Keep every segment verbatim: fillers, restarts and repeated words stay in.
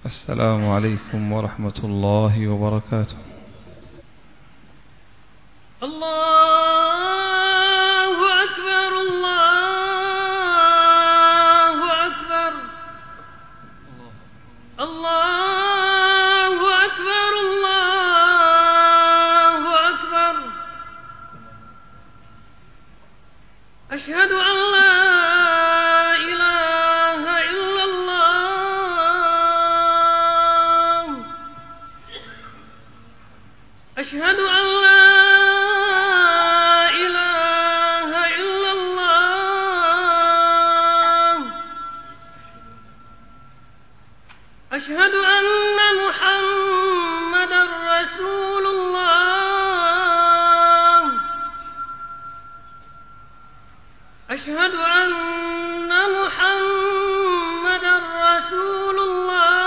السلام عليكم ورحمة الله وبركاته. الله أكبر الله أكبر الله أكبر الله أكبر. أشهد أن لا أشهد أن لا إله إلا الله. أشهد أن محمدًا رسول الله. أشهد أن محمدًا رسول الله.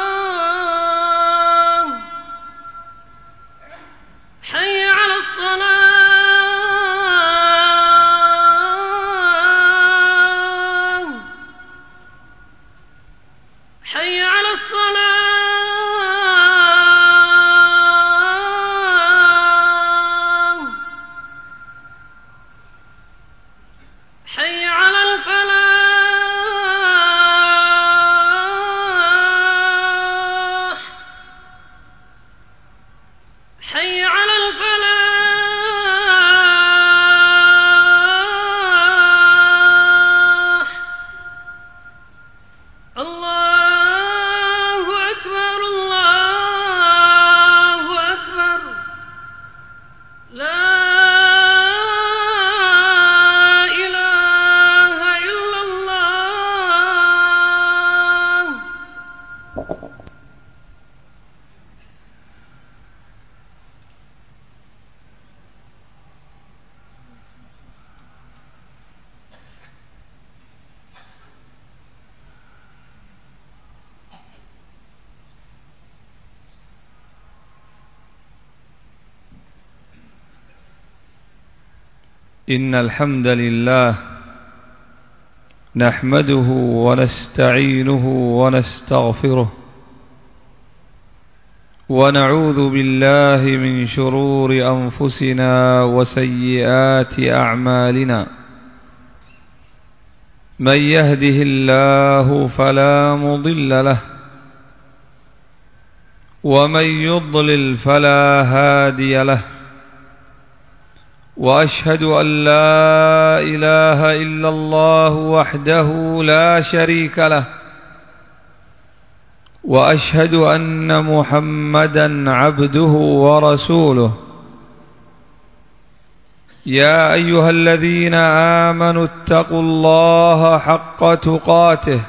حي على الصلاة حي على الصلاة حي على الفلاح حي على الفلاح الله أكبر الله أكبر. لا إله إلا الله. إن الحمد لله نحمده ونستعينه ونستغفره ونعوذ بالله من شرور أنفسنا وسيئات أعمالنا. من يهده الله فلا مضل له ومن يضلل فلا هادي له. وأشهد أن لا إله إلا الله وحده لا شريك له. وأشهد أن محمدًا عبده ورسوله. يا أيها الذين آمنوا اتقوا الله حق تقاته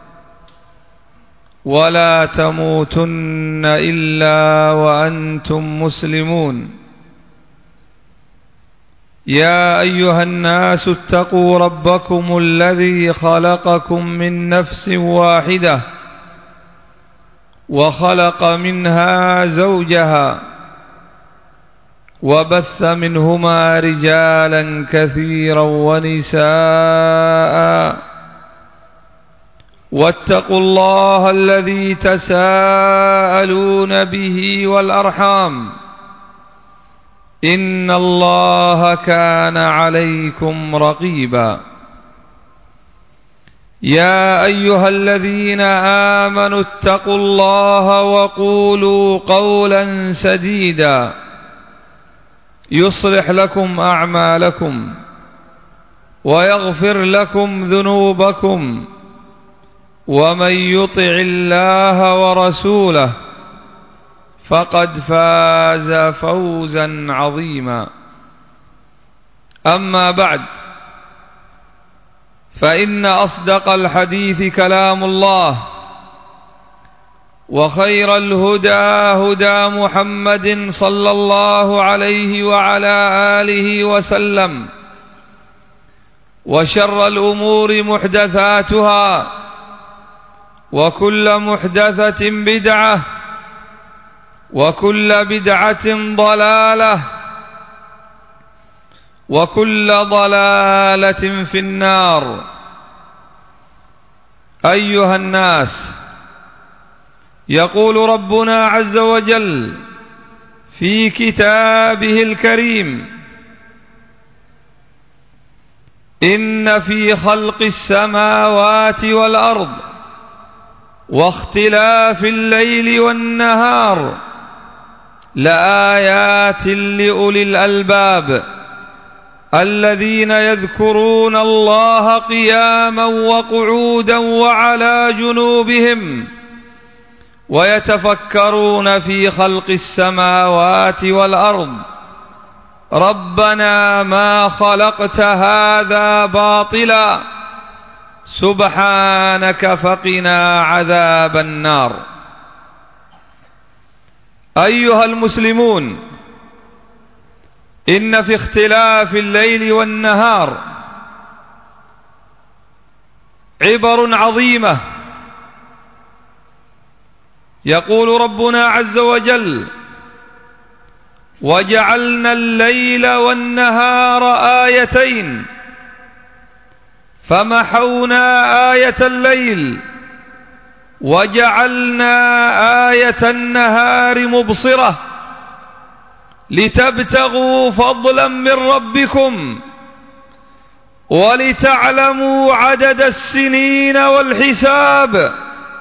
ولا تموتن إلا وأنتم مسلمون. يا أيها الناس اتقوا ربكم الذي خلقكم من نفس واحدة وخلق منها زوجها وبث منهما رجالا كثيرا ونساء. واتقوا الله الذي تساءلون به والأرحام إن الله كان عليكم رقيبا. يا أيها الذين آمنوا اتقوا الله وقولوا قولا سديدا يصلح لكم أعمالكم ويغفر لكم ذنوبكم ومن يطع الله ورسوله فقد فاز فوزا عظيما. أما بعد، فإن أصدق الحديث كلام الله وخير الهدى هدى محمد صلى الله عليه وعلى آله وسلم وشر الأمور محدثاتها وكل محدثة بدعة وكل بدعة ضلالة وكل ضلالة في النار. أيها الناس، يقول ربنا عز وجل في كتابه الكريم: إن في خلق السماوات والأرض واختلاف الليل والنهار لآيات لأولي الألباب الذين يذكرون الله قياما وقعودا وعلى جنوبهم ويتفكرون في خلق السماوات والأرض ربنا ما خلقت هذا باطلا سبحانك فقنا عذاب النار. أيها المسلمون، إن في اختلاف الليل والنهار عبر عظيمة. يقول ربنا عز وجل: وجعلنا الليل والنهار آيتين فمحونا آية الليل وجعلنا آية النهار مبصرة لتبتغوا فضلا من ربكم ولتعلموا عدد السنين والحساب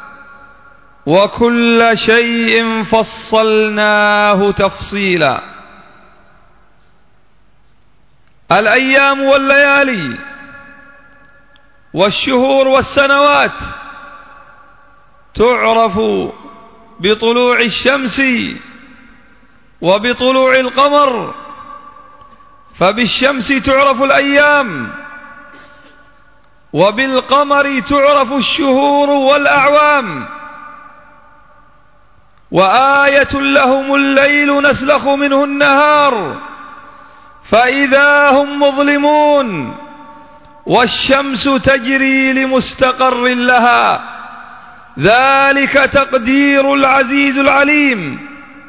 وكل شيء فصلناه تفصيلا. الأيام والليالي والشهور والسنوات تعرف بطلوع الشمس وبطلوع القمر، فبالشمس تعرف الأيام وبالقمر تعرف الشهور والأعوام. وآية لهم الليل نسلخ منه النهار فإذا هم مظلمون والشمس تجري لمستقر لها ذلك تقدير العزيز العليم.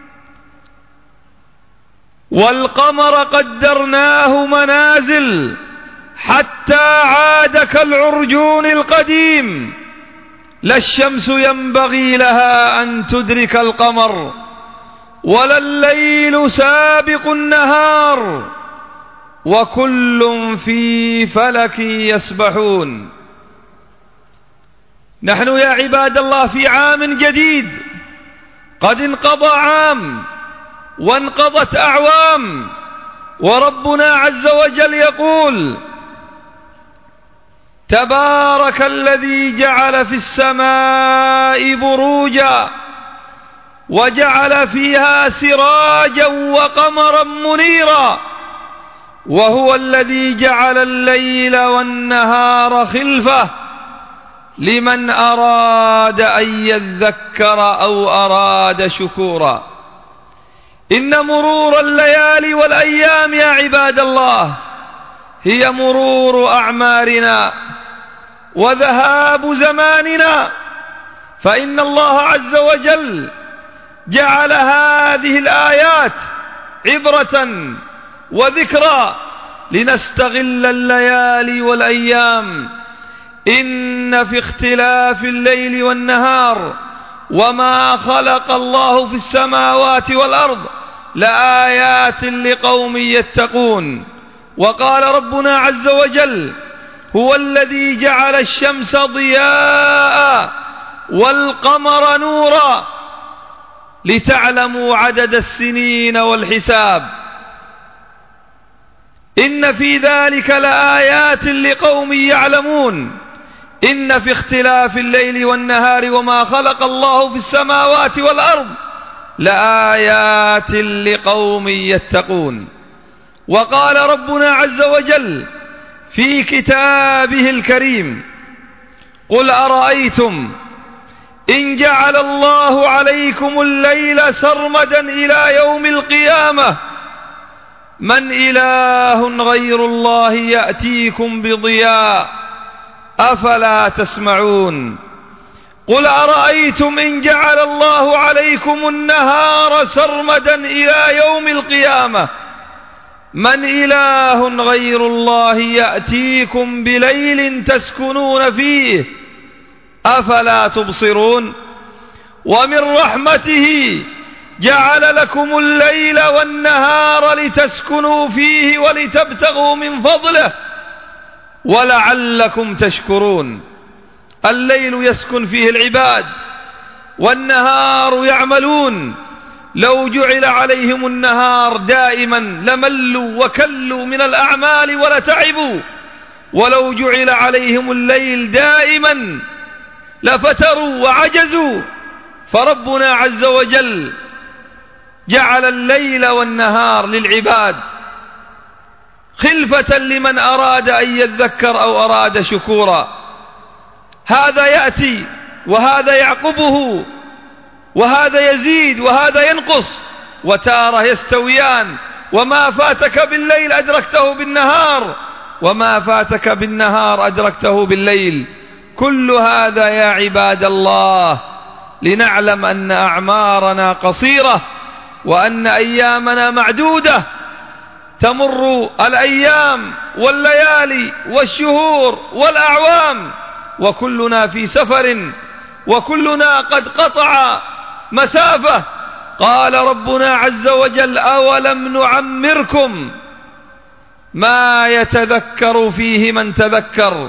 والقمر قدرناه منازل حتى عاد كالعرجون القديم لا الشمس ينبغي لها أن تدرك القمر ولا الليل سابق النهار وكل في فلك يسبحون. نحن يا عباد الله في عام جديد، قد انقضى عام وانقضت أعوام، وربنا عز وجل يقول: تبارك الذي جعل في السماء بروجا وجعل فيها سراجا وقمرا منيرا وهو الذي جعل الليل والنهار خلفة لمن أراد أن يذكر أو أراد شكورا. إن مرور الليالي والأيام يا عباد الله هي مرور أعمارنا وذهاب زماننا، فإن الله عز وجل جعل هذه الآيات عبرة وذكرى لنستغل الليالي والأيام. إن في اختلاف الليل والنهار وما خلق الله في السماوات والأرض لآيات لقوم يتقون. وقال ربنا عز وجل: هو الذي جعل الشمس ضياء والقمر نورا لتعلموا عدد السنين والحساب إن في ذلك لآيات لقوم يعلمون. إن في اختلاف الليل والنهار وما خلق الله في السماوات والأرض لآيات لقوم يتقون. وقال ربنا عز وجل في كتابه الكريم: قل أرأيتم إن جعل الله عليكم الليل سرمدا إلى يوم القيامة من إله غير الله يأتيكم بضياء أفلا تسمعون. قل أرأيتم إن جعل الله عليكم النهار سرمدا إلى يوم القيامة من إله غير الله يأتيكم بليل تسكنون فيه أفلا تبصرون. ومن رحمته جعل لكم الليل والنهار لتسكنوا فيه ولتبتغوا من فضله ولعلكم تشكرون. الليل يسكن فيه العباد والنهار يعملون. لو جعل عليهم النهار دائما لملوا وكلوا من الأعمال ولتعبوا، ولو جعل عليهم الليل دائما لفتروا وعجزوا. فربنا عز وجل جعل الليل والنهار للعباد خلفة لمن أراد أن يذكر أو أراد شكورا. هذا يأتي وهذا يعقبه، وهذا يزيد وهذا ينقص، وتارة يستويان. وما فاتك بالليل أدركته بالنهار، وما فاتك بالنهار أدركته بالليل. كل هذا يا عباد الله لنعلم أن أعمارنا قصيرة وأن أيامنا معدودة. تمر الأيام والليالي والشهور والأعوام وكلنا في سفر، وكلنا قد قطع مسافة. قال ربنا عز وجل: أولم نعمركم ما يتذكر فيه من تذكر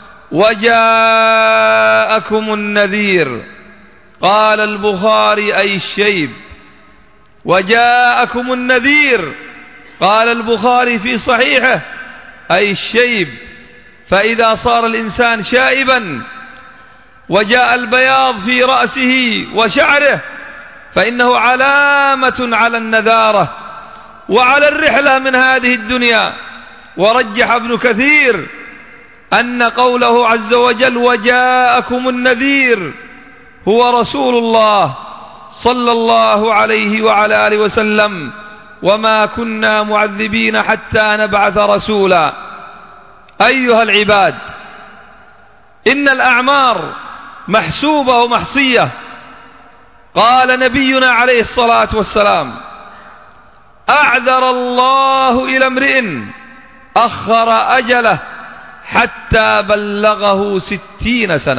وجاءكم النذير. قال البخاري: أي الشيب. وجاءكم النذير قال البخاري في صحيحه: أي الشيب. فإذا صار الإنسان شائبا وجاء البياض في رأسه وشعره فإنه علامة على النذارة وعلى الرحلة من هذه الدنيا. ورجح ابن كثير أن قوله عز وجل: وجاءكم النذير هو رسول الله صلى الله عليه وعلى آله وسلم، وما كنا معذبين حتى نبعث رسولا. أيها العباد، إن الأعمار محسوبة ومحصية. قال نبينا عليه الصلاة والسلام: أعذر الله إلى امرئ أخر أجله حتى بلغه ستين سنة.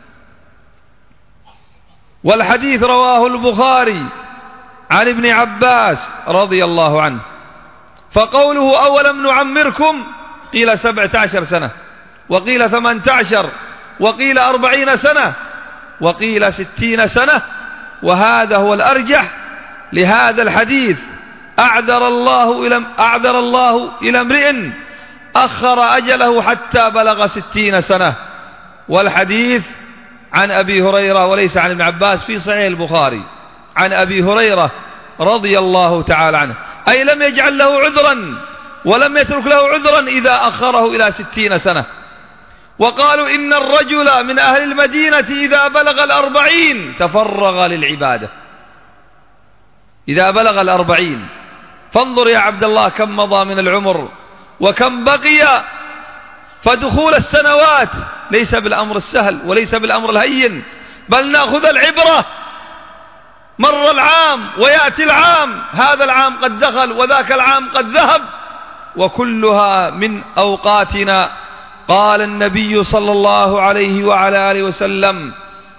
والحديث رواه البخاري عن ابن عباس رضي الله عنه. فقوله: أولم نعمركم، قيل سبعة عشر سنة، وقيل ثمانية عشر، وقيل أربعين سنة، وقيل ستين سنة. وهذا هو الأرجح لهذا الحديث: أعذر الله إلى أعذر الله إلى امرئ أخر أجله حتى بلغ ستين سنة. والحديث عن أبي هريرة وليس عن ابن عباس في صحيح البخاري، عن أبي هريرة رضي الله تعالى عنه، أي لم يجعل له عذرا ولم يترك له عذرا إذا أخره إلى ستين سنة. وقالوا إن الرجل من أهل المدينة إذا بلغ الأربعين تفرغ للعبادة. إذا بلغ الأربعين، فانظر يا عبد الله كم مضى من العمر وكم بقي. فدخول السنوات ليس بالأمر السهل وليس بالأمر الهين، بل نأخذ العبرة. مر العام ويأتي العام، هذا العام قد دخل وذاك العام قد ذهب، وكلها من أوقاتنا. قال النبي صلى الله عليه وعلى آله وسلم: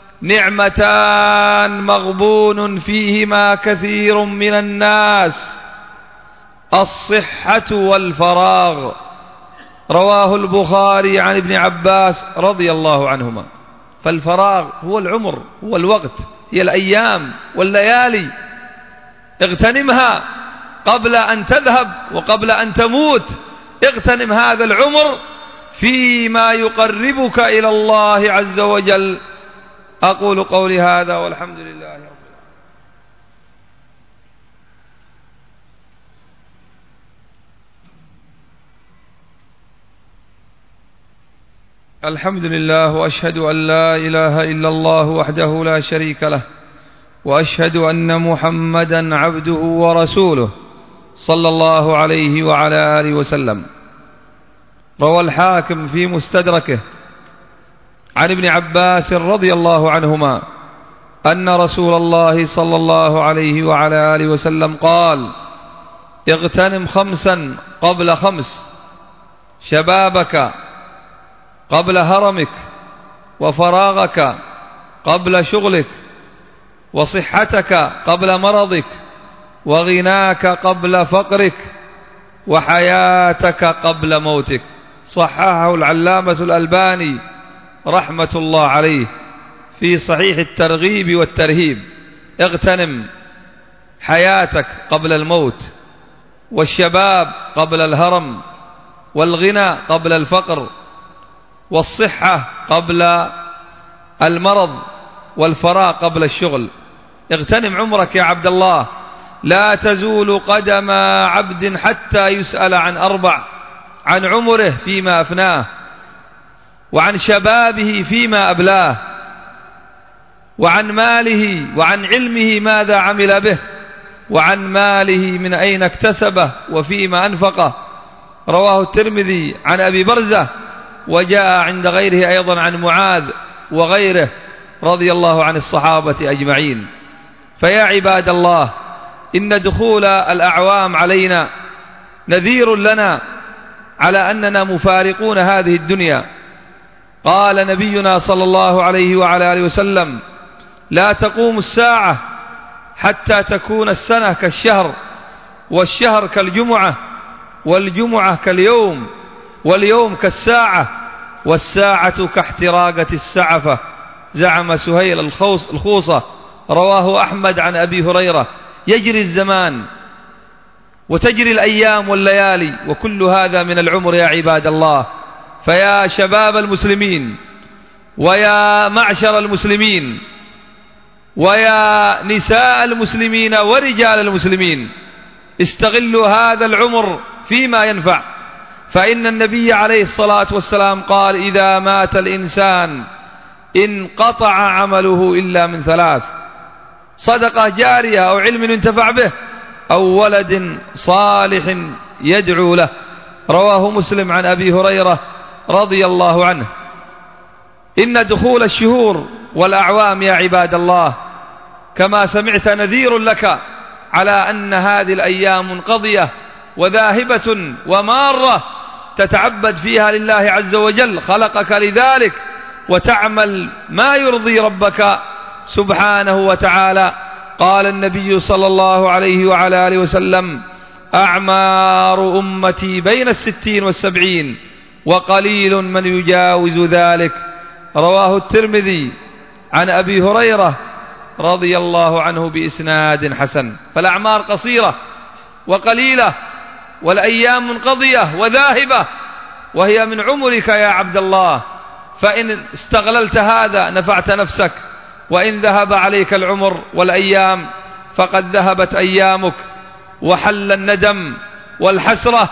نعمتان مغبون فيهما كثير من الناس، الصحة والفراغ. رواه البخاري عن ابن عباس رضي الله عنهما. فالفراغ هو العمر، هو الوقت، هي الأيام والليالي. اغتنمها قبل أن تذهب وقبل أن تموت. اغتنم هذا العمر فيما يقربك إلى الله عز وجل. أقول قولي هذا والحمد لله رب العالمين. الحمد لله، وأشهد أن لا إله إلا الله وحده لا شريك له، وأشهد أن محمدا عبده ورسوله صلى الله عليه وعلى آله وسلم. روى الحاكم في مستدركه عن ابن عباس رضي الله عنهما أن رسول الله صلى الله عليه وعلى آله وسلم قال: اغتنم خمسا قبل خمس، شبابك قبل هرمك، وفراغك قبل شغلك، وصحتك قبل مرضك، وغناك قبل فقرك، وحياتك قبل موتك. صححه العلامة الألباني رحمة الله عليه في صحيح الترغيب والترهيب. اغتنم حياتك قبل الموت، والشباب قبل الهرم، والغنى قبل الفقر، والصحة قبل المرض، والفراغ قبل الشغل. اغتنم عمرك يا عبد الله. لا تزول قدم عبد حتى يسأل عن أربع: عن عمره فيما أفناه، وعن شبابه فيما أبلاه، وعن ماله وعن علمه ماذا عمل به، وعن ماله من أين اكتسبه وفيما أنفقه. رواه الترمذي عن أبي برزة، وجاء عند غيره أيضا عن معاذ وغيره رضي الله عن الصحابة أجمعين. فيا عباد الله، إن دخول الأعوام علينا نذير لنا على أننا مفارقون هذه الدنيا. قال نبينا صلى الله عليه وعلى آله وسلم: لا تقوم الساعة حتى تكون السنة كالشهر، والشهر كالجمعة، والجمعة كاليوم، واليوم كالساعة، والساعة كاحتراقة السعفة. زعم سهيل الخوصة. رواه أحمد عن أبي هريرة. يجري الزمان وتجري الأيام والليالي، وكل هذا من العمر يا عباد الله. فيا شباب المسلمين، ويا معشر المسلمين، ويا نساء المسلمين ورجال المسلمين، استغلوا هذا العمر فيما ينفع. فإن النبي عليه الصلاة والسلام قال: إذا مات الإنسان انقطع عمله إلا من ثلاث: صدقة جارية، أو علم ينتفع به، أو ولد صالح يدعو له. رواه مسلم عن أبي هريرة رضي الله عنه. إن دخول الشهور والأعوام يا عباد الله كما سمعت نذير لك على أن هذه الأيام منقضية وذاهبة ومارة، تتعبد فيها لله عز وجل، خلقك لذلك، وتعمل ما يرضي ربك سبحانه وتعالى. قال النبي صلى الله عليه وعلى آله وسلم: أعمار أمتي بين الستين والسبعين، وقليل من يجاوز ذلك. رواه الترمذي عن أبي هريرة رضي الله عنه بإسناد حسن. فالأعمار قصيرة وقليلة، والأيام منقضية وذاهبة، وهي من عمرك يا عبد الله. فإن استغللت هذا نفعت نفسك، وإن ذهب عليك العمر والأيام فقد ذهبت أيامك، وحل الندم والحسرة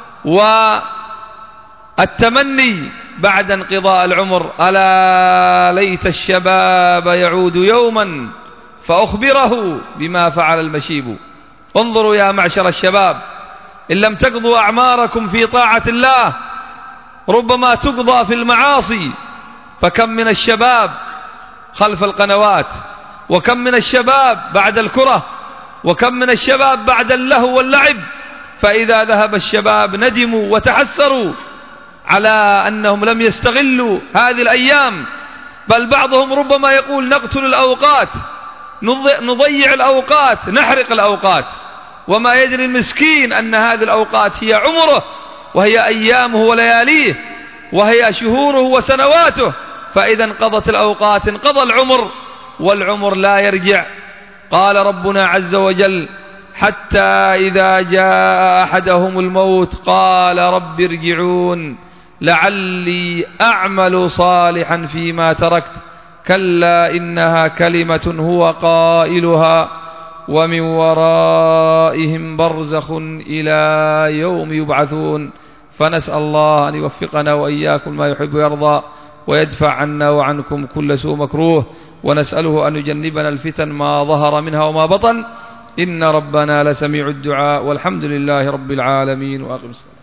والتمني بعد انقضاء العمر. ألا ليت الشباب يعود يوما فأخبره بما فعل المشيب. انظروا يا معشر الشباب، إن لم تقضوا أعماركم في طاعة الله ربما تقضى في المعاصي. فكم من الشباب خلف القنوات، وكم من الشباب بعد الكرة، وكم من الشباب بعد اللهو واللعب. فإذا ذهب الشباب ندموا وتحسروا على أنهم لم يستغلوا هذه الأيام. بل بعضهم ربما يقول: نقتل الأوقات، نضيع الأوقات، نحرق الأوقات، وما يدري المسكين أن هذه الأوقات هي عمره، وهي أيامه ولياليه، وهي شهوره وسنواته. فإذا انقضت الأوقات انقضى العمر، والعمر لا يرجع. قال ربنا عز وجل: حتى إذا جاء أحدهم الموت قال رب ارجعون لعلي أعمل صالحا فيما تركت كلا إنها كلمة هو قائلها ومن ورائهم برزخ إلى يوم يبعثون. فنسأل الله أن يوفقنا وإياكم ما يحب ويرضى، ويدفع عنا وعنكم كل سوء مكروه، ونسأله أن يجنبنا الفتن ما ظهر منها وما بطن، إن ربنا لسميع الدعاء، والحمد لله رب العالمين. وأقم الصلاة.